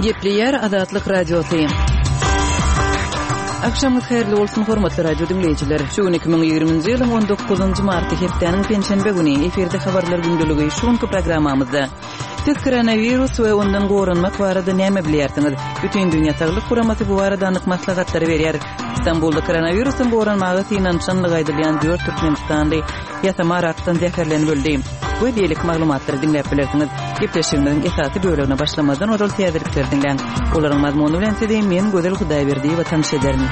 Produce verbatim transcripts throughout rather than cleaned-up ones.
Gepleyer Azatlyk Radiosu. Akşamınız hayırlı olsun hormatly radio dinleyijiler. Şu iki bin ýygrimiňji ýylyň on dokuzynjy marty hepdeniň penşenbe güni eferde habarlar gündüligi şuňky programmamyzda. Siz koronavirus we ondan gorunmak barada näme bilýärsiňiz? Bütün dünýä Saglyk Guramasy bu barada anyk maslahatlary berýär. İstanbulda koronavirusyň gorunmagy synançanlygy aýdylýan dört Türkmenistanly ýatama aratdan zäherlenip öldü. Bu diýelik maglumatlary dinläp bilersiňiz. Gepleşigimiň esasy bölümine başlamadan odal täzirlikleri dinleň. Olaryň mazmuny bilen sedem men Gözel Hudaýberdi we tanış ederim.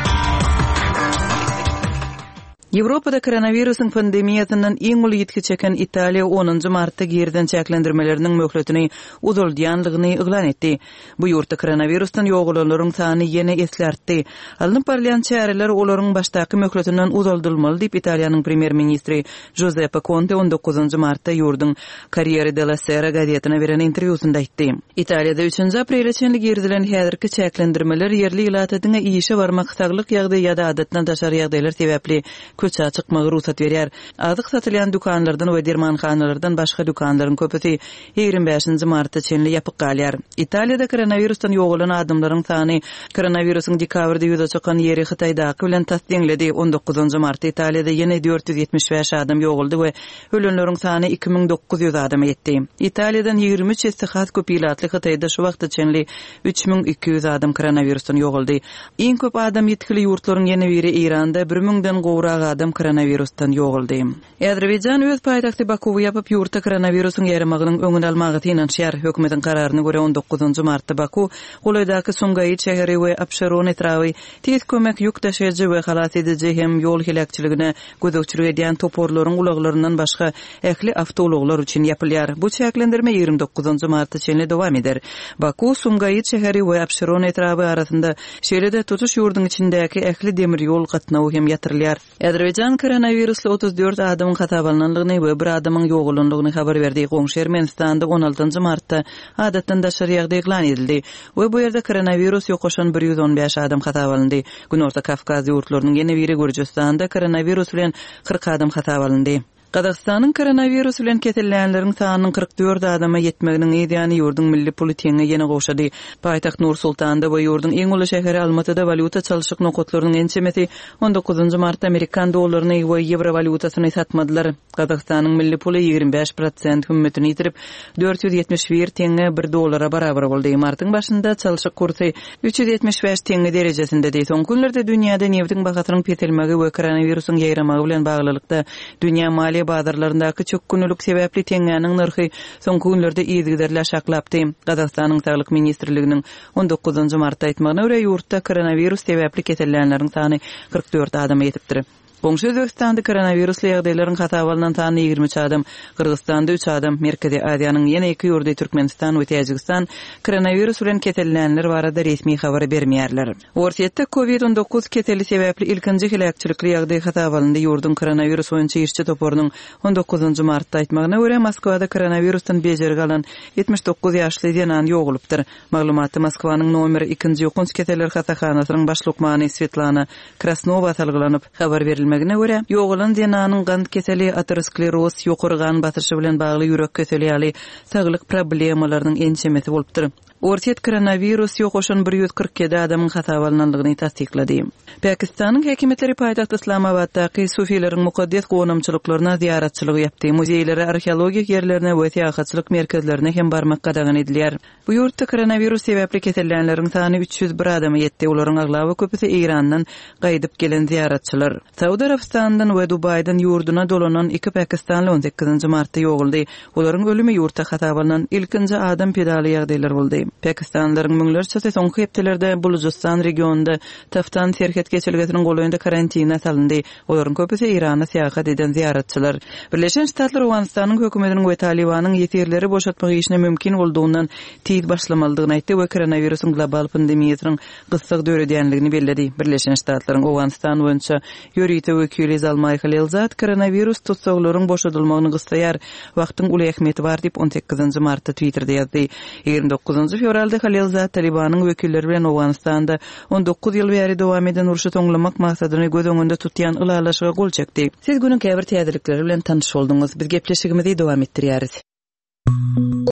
Ýewropada koronavirusyň pandemiýasyndan iň uly ýetki çeken Italiýa onunjy martda gerden çäklendirmeleriniň möhletini uzalýanlygyny eglan etdi. Bu ýurtda koronavirusdan ýogulanlaryň sany ýene eslertdi. Alnyp barýan çäreler olaryň başdaky möhletinden uzaldylmaly diýip Italiýanyň premier ministri Giuseppe Conte on dokuzynjy martda ýurdun Corriere della Sera gazetine beren interwýusynda aýtdy. Italiýada üçinji aprel çenli gerdilen häzirki çäklendirmeler ýerli ýylatyna iýişe barmak saglyk ýagdaý ýa-da adatdan taşary ýagdaýlar sebäpli köçä çykmagy ruhsat berýär. Azyk satylýan dukanlardan we dermanhanalardan başga dukanlaryň köpüsi ýygrimi beşinji martda çenli ýapyk galýar. Italiýada koronavirusdan ýogulan adamlaryň sany koronavirusyň dekabrda ýüze çykan ýeri Hytaýdaky bilen tasdiňledi. on dokuzynjy martda Italiýada ýene dört ýüz ýetmiş beş adam ýoguldy we ölenleriň sany iki bin dokuz ýüz adama ýetdi. Italiýadan ýygrimi üç ýetdi kopilatly Hytaýda şu wagtda çenli üç bin iki ýüz adam koronavirusdan ýoguldy. Iň köp adam ýetkili ýurtlaryň ýene biri Iranda bir miňden gowrak adam koronavirusdan ýoguldy. Azerbaýjan öz paýtagty Bakuwy ýapyp ýurtda koronavirusyň ýermagynyň öňüni almagy tinançýar. Hökümetiň kararyna görä on dokuzynjy martda Baku, Golaýdaky Sumgaýyt şäheri we Abşeron etrawy tez kömek ýük taşıjy we halat edici hem ýol helakçylygyna gözükçülük edýän toporlaryň ulaglaryndan başga ähli awtologlar üçin ýapylýar. Bu çäklendirme ýygrimi dokuzynjy martda çenli dowam eder. Baku, Sumgaýyt şäheri we Abşeron etrawy arasynda şeýlede tutuş ýurduň içindäki ähli demir ýol gatnawy hem ýatyrylýar. Azerbaýjan koronavirusly otuz dört adamyň hatabalanlygyny we bir adamyň ýogulanlygyny habar berdi. Goňşy Ermenistanda on altynjy martda adatdan daşary ýagdaý eglan edildi we bu ýerde koronavirus ýokaşan bir ýüz on beş adam hatabalandy. Günorta Kafkaz ýurtlarynyň ýene biri Gürjistanda koronavirus bilen kırk adam hatabalandy. Qazaqstanyň koronavirus bilen kesilýänleriň sanynyň kırk dört adama ýetmeginiň ýetýäni ýurdun milli politiýasyna ýene gowşady. Paýtagt Nur Sultanda we ýurdun iň uly şäheri Almatyda valyuta çalyşyk nokotlarynyň ençemeti on dokuzynjy martda Amerikan dollaryny we ýewro valyutasyny satmadylar. Qazaqstanyň milli puly ýygrimi beş prosent hümmetini ýitirip dört ýüz ýetmiş bir teňe bir dollara barabar boldy. Martyň başynda çalyşyk kursy üç ýüz ýetmiş beş teňe derejesinde. Soň günlerde dünýäde neftiň bahatynyň petilmegi we koronavirusyň ýaýramagy bilen baglylykda dünýä mali bazarlaryndaky çok günlük sebäpli teňäniň narhy soňky günlerde ýygyderler şaklapdy. Qazaqstanyň Saglyk ministrliginiň on dokuzynjy martda aýtmagyna görä ýurtda koronavirus sebäpli kesilýänleriň sany kırk dört adama ýetipdir. Goňşy Özbekistanda koronavirusly ýagdaýlaryň hatabalynan sany ýygrimi üç adam, Kyrgyzstanda üç adam, Merkezi Aziýanyň ýene iki ýurdy Türkmenistan we Täjikistan koronavirus bilen kesilýänler barada resmi habar bermeýärler. Orsiýetde covid on dokuz keteli sebäpli ilkinji helakçylykly ýagdaý hatabalandy. Ýurdun koronavirus boýunça işçi toporunyň on dokuzynjy martda aýtmagyna görä Moskwada koronavirusdan bejergi alan ýetmiş dokuz ýaşly ýanan ýogulypdyr. Maglumaty Moskwanyň nomer ikinji ýokunç keteler hasahanasynyň başlykmany Svetlana Krasnova salgylanyp habar berildi. Megine görä ýogulan ýananyň gant keseli ateroskleroz ýokurgan batyrşy bilen bagly ýürek keseli ýaly saglyk problemalarynyň ençemesi bolupdyr. Ortiýet koronavirus ýokaşan bir ýüz kırk yedi adamyň hatabalanlygyny tasdiklady. Pakistanyň häkimetleri paýtaxt Islamabaddaky sufiýleriň mukaddes gonamçylyklaryna ziyaratçylyk ýapdy. Muzeýlere, arheologik ýerlerine we täýatçylyk merkezlerine hem barmak gadagan edilýär. Bu ýurtda koronavirus sebäpli kesilýänleriň sany üç yüz bir adama ýetdi. Olaryň aglawy köpüsi Irandan gaýdyp gelen ziyaratçylar. Saudy Arabistandan we Dubaýdan ýurduna dolanan iki Pakistanly on sekizinji martda ýoguldy. Olaryň ölümi ýurtda hatabalanan ilkinji adam pedaly ýagdaýlar boldy. Pakistanlylaryň müňlerçe soňky hepdelerde Bulujistan regionunda taftan serhet geçilgetiniň golaýynda karantina salyndy. Olaryň köpüsi Irana seýahat eden ziyaratçylar. Birleşen Ştatlar Owganistanyň hökümetiniň we Talibanyň ýetirleri boşatmak işine mümkin bolduğundan tiýit başlamalydygyny aýtdy we koronavirusyň global pandemiýasynyň gysgaç döredýänligini bellädi. Birleşen Ştatlaryň Owganistan boýunça ýörüýte wekili Zalmay Halilzat koronavirus tutsaklaryň boşadylmagyny gysgaýar wagtyň uly ähmiýeti bar diýip on sekizinji martda Twitterda ýazdy. ýygrimi dokuzynjy fevralda Halilzat Talibanyň wekilleri bilen Owganistanda on dokuz ýyl bäri dowam eden uruşy toňlamak maksadyny göz öňünde tutýan ulalaşyga gol çekdi. Siz günün käbir täzelikleri bilen tanyş boldyňyz. Biz gepleşigimizi dowam etdirýäris.